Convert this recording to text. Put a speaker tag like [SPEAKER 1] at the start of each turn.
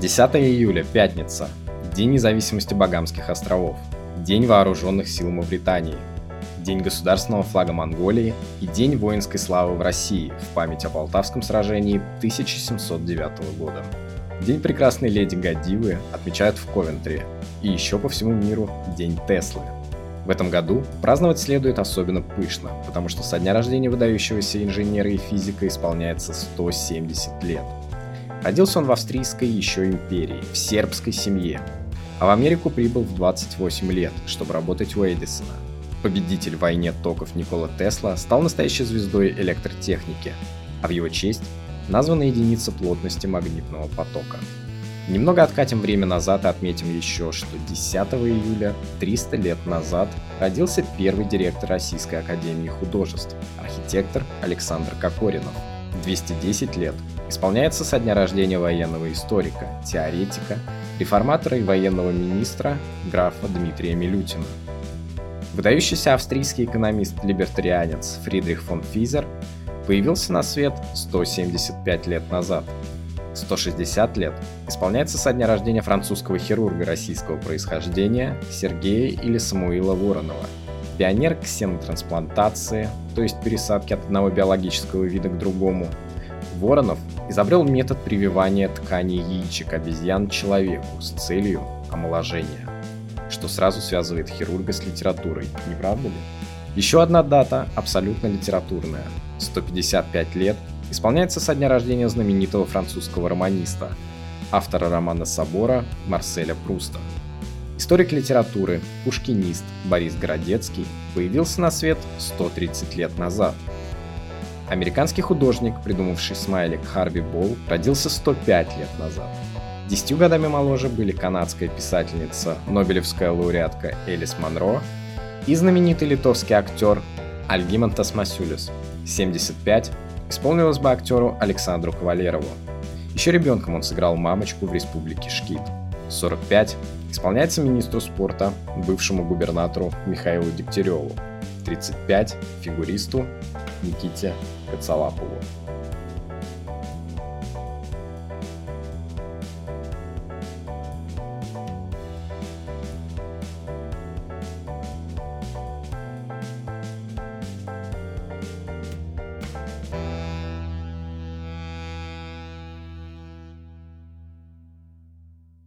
[SPEAKER 1] 10 июля, пятница. День независимости Багамских островов. День вооруженных сил Мавритании. День государственного флага Монголии и День воинской славы в России в память о Полтавском сражении 1709 года. День прекрасной леди Годивы отмечают в Ковентри, и еще по всему миру День Теслы. В этом году праздновать следует особенно пышно, потому что со дня рождения выдающегося инженера и физика исполняется 170 лет. Родился он в австрийской еще империи, в сербской семье, а в Америку прибыл в 28 лет, чтобы работать у Эдисона. Победитель в войне токов Никола Тесла стал настоящей звездой электротехники, а в его честь названа единица плотности магнитного потока. Немного откатим время назад и отметим еще, что 10 июля 300 лет назад родился первый директор Российской академии художеств, архитектор Александр Кокоринов. 210 лет исполняется со дня рождения военного историка, теоретика, реформатора и военного министра графа Дмитрия Милютина. Выдающийся австрийский экономист-либертарианец Фридрих фон Физер появился на свет 175 лет назад. 160 лет исполняется со дня рождения французского хирурга российского происхождения Сергея или Самуила Воронова, пионер ксенотрансплантации, то есть пересадки от одного биологического вида к другому. Воронов изобрел метод прививания тканей яичек обезьян человеку с целью омоложения, что сразу связывает хирурга с литературой, не правда ли? Еще одна дата абсолютно литературная. 155 лет исполняется со дня рождения знаменитого французского романиста, автора романа «Собора» Марселя Пруста. Историк литературы, пушкинист Борис Городецкий появился на свет 130 лет назад. Американский художник, придумавший смайлик Харви Болл, родился 105 лет назад. 10 годами моложе были канадская писательница, нобелевская лауреатка Элис Монро и знаменитый литовский актер Альгимантас Масюлис. 75 исполнилось бы актеру Александру Кавалерову. Еще ребенком он сыграл мамочку в Республике Шкит. 45 исполняется министру спорта, бывшему губернатору Михаилу Дегтяреву. 35 фигуристу Никите Коцалапову.